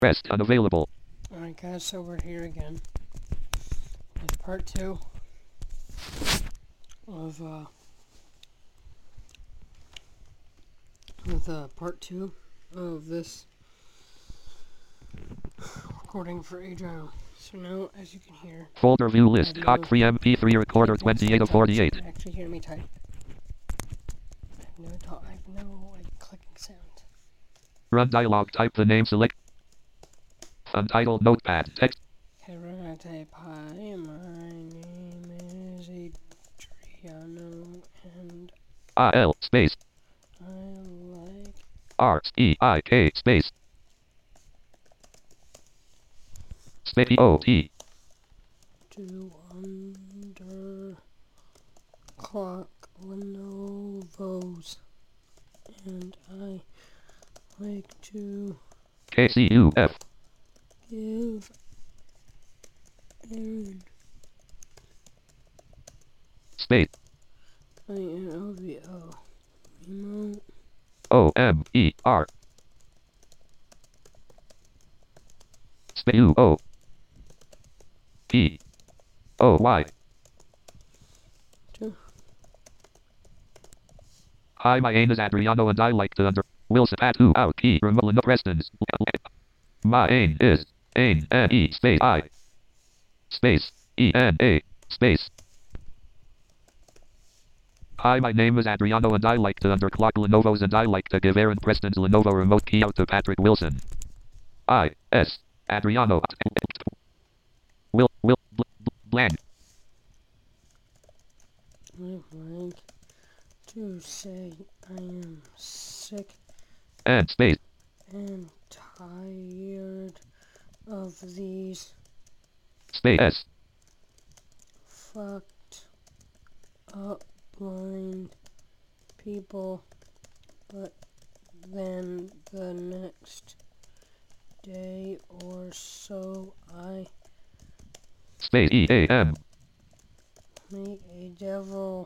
Rest unavailable. Alright guys, so we're here again with part 2 of this recording for Agile. So now, as you can hear, Folder view list. Cock free MP3 recorder 28 of 48. you can actually hear me type. I have no clicking sound. Run dialog. Type the name. Select untitled notepad. Text. Okay, we're gonna type, hi, my name is Adriano, and L space I like REIK space OT to underclock Lenovo's, and I like to KCUF give Aaron space INOVO remote OMER space UOPOY. Hi, my name is Adriano and I like to under Wilson at who out key remote Preston's. My name is ANE space I space ENA space. Hi, my name is Adriano and I like to underclock Lenovo's and I like to give Aaron Preston's Lenovo remote key out to Patrick Wilson. Adriano blank. I'd like to say I am sick And space and tired of these space fucked up blind people, but then the next day or so I space EAM. make a devil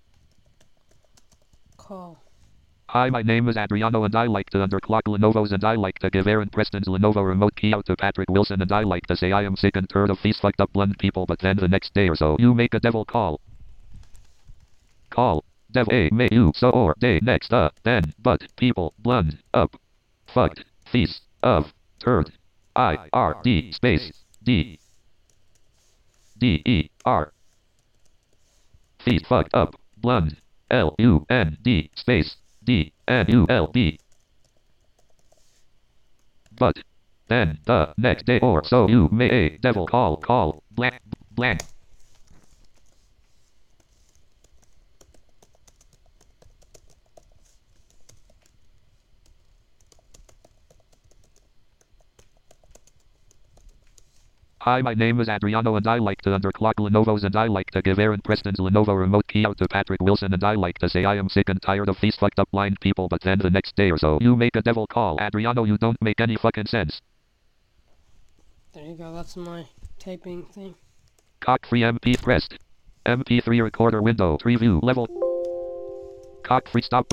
call. Hi, my name is Adriano and I like to underclock Lenovo's and I like to give Aaron Preston's Lenovo remote key out to Patrick Wilson and I like to say I am sick and tired of these fucked up blunt people, but then the next day or so you make a devil call. Call. Devil a may you so or day next then but people blunt up fucked these of turd IRD space DER these fucked up blunt LUND space DNULB. But then the next day or so you may a devil call blank. Hi, my name is Adriano and I like to underclock Lenovo's and I like to give Aaron Preston's Lenovo remote key out to Patrick Wilson and I like to say I am sick and tired of these fucked up blind people, but then the next day or so you make a devil call. Adriano, you don't make any fucking sense. There you go, that's my typing thing. Cock free MP pressed. MP3 recorder window preview level. Cock free stop.